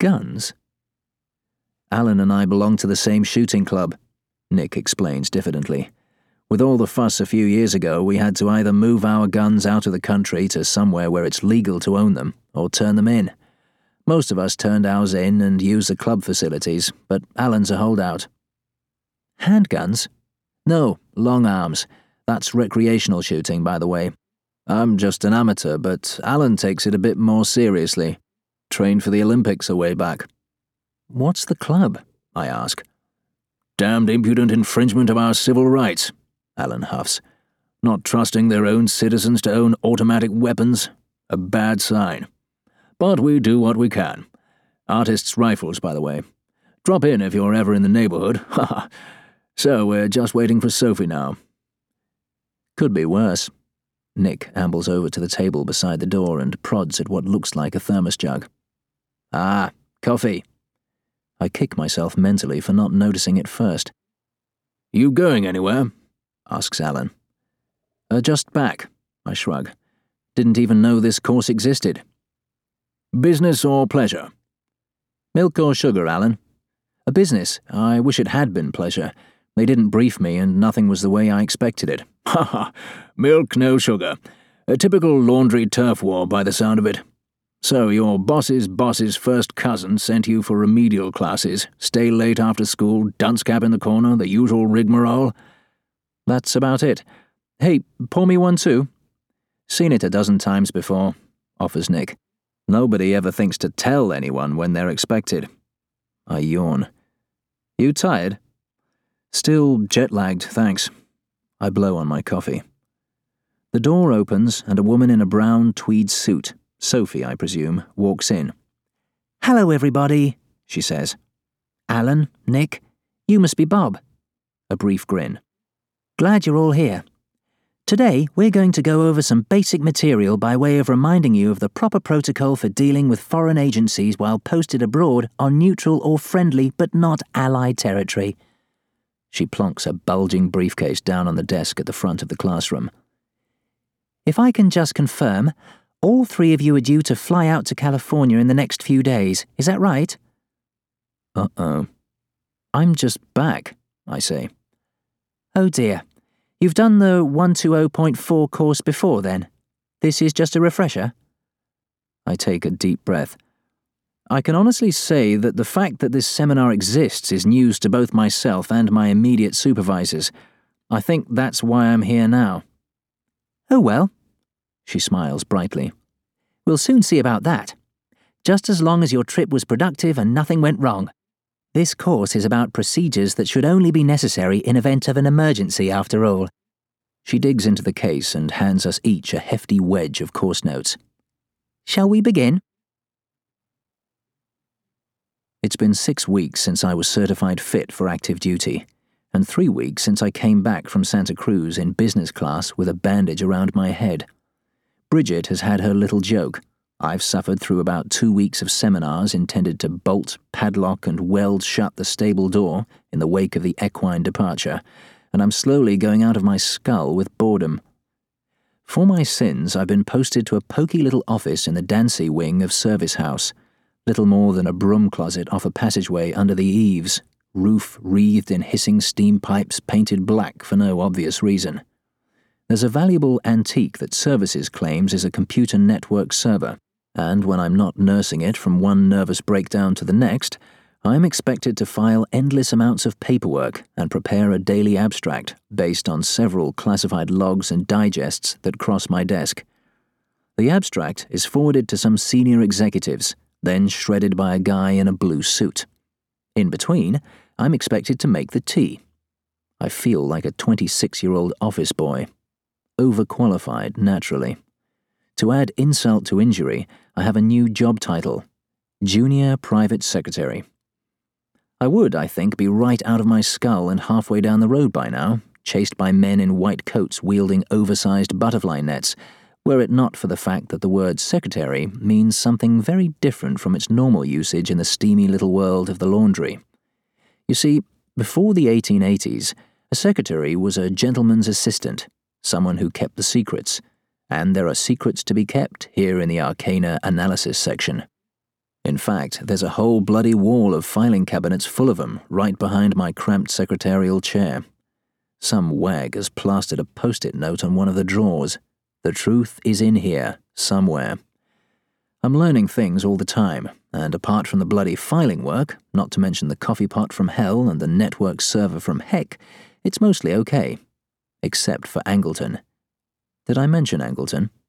Guns? Alan and I belong to the same shooting club, Nick explains diffidently. With all the fuss a few years ago, we had to either move our guns out of the country to somewhere where it's legal to own them, or turn them in. Most of us turned ours in and used the club facilities, but Alan's a holdout. Handguns? No, long arms. That's recreational shooting, by the way. I'm just an amateur, but Alan takes it a bit more seriously. Trained for the Olympics a way back. What's the club? I ask. Damned impudent infringement of our civil rights, Alan huffs. Not trusting their own citizens to own automatic weapons. A bad sign. But we do what we can. Artists' rifles, by the way. Drop in if you're ever in the neighborhood. Haha. So we're just waiting for Sophie now. Could be worse. Nick ambles over to the table beside the door and prods at what looks like a thermos jug. Ah, coffee. I kick myself mentally for not noticing it first. You going anywhere? Asks Alan. Just back, I shrug. Didn't even know this course existed. Business or pleasure? Milk or sugar, Alan? A business. I wish it had been pleasure. They didn't brief me and nothing was the way I expected it. Ha ha. Milk, no sugar. A typical laundry turf war by the sound of it. So your boss's first cousin sent you for remedial classes, stay late after school, dunce cap in the corner, the usual rigmarole? That's about it. Hey, pour me one too. Seen it a dozen times before, offers Nick. Nobody ever thinks to tell anyone when they're expected. I yawn. You tired? Still jet-lagged, thanks. I blow on my coffee. The door opens and a woman in a brown tweed suit, Sophie, I presume, walks in. Hello, everybody, she says. Alan, Nick, you must be Bob. A brief grin. Glad you're all here. Today, we're going to go over some basic material by way of reminding you of the proper protocol for dealing with foreign agencies while posted abroad on neutral or friendly but not allied territory. She plonks a bulging briefcase down on the desk at the front of the classroom. If I can just confirm, all three of you are due to fly out to California in the next few days, is that right? Uh-oh. I'm just back, I say. Oh dear. You've done the 120.4 course before then? This is just a refresher? I take a deep breath. I can honestly say that the fact that this seminar exists is news to both myself and my immediate supervisors. I think that's why I'm here now. Oh well, she smiles brightly. We'll soon see about that. Just as long as your trip was productive and nothing went wrong. This course is about procedures that should only be necessary in event of an emergency after all. She digs into the case and hands us each a hefty wedge of course notes. Shall we begin? It's been 6 weeks since I was certified fit for active duty, and 3 weeks since I came back from Santa Cruz in business class with a bandage around my head. Bridget has had her little joke. I've suffered through about 2 weeks of seminars intended to bolt, padlock, and weld shut the stable door in the wake of the equine departure, and I'm slowly going out of my skull with boredom. For my sins, I've been posted to a poky little office in the Dancy wing of Service House, little more than a broom closet off a passageway under the eaves, roof wreathed in hissing steam pipes painted black for no obvious reason. There's a valuable antique that Services claims is a computer network server, and when I'm not nursing it from one nervous breakdown to the next, I'm expected to file endless amounts of paperwork and prepare a daily abstract based on several classified logs and digests that cross my desk. The abstract is forwarded to some senior executives, then shredded by a guy in a blue suit. In between, I'm expected to make the tea. I feel like a 26-year-old office boy. Overqualified, naturally. To add insult to injury, I have a new job title, Junior Private Secretary. I would, I think, be right out of my skull and halfway down the road by now, chased by men in white coats wielding oversized butterfly nets, were it not for the fact that the word secretary means something very different from its normal usage in the steamy little world of the laundry. You see, before the 1880s, a secretary was a gentleman's assistant, someone who kept the secrets, and there are secrets to be kept here in the Arcana Analysis section. In fact, there's a whole bloody wall of filing cabinets full of them right behind my cramped secretarial chair. Some wag has plastered a post-it note on one of the drawers. The truth is in here, somewhere. I'm learning things all the time, and apart from the bloody filing work, not to mention the coffee pot from hell and the network server from heck, it's mostly okay. Except for Angleton. Did I mention Angleton?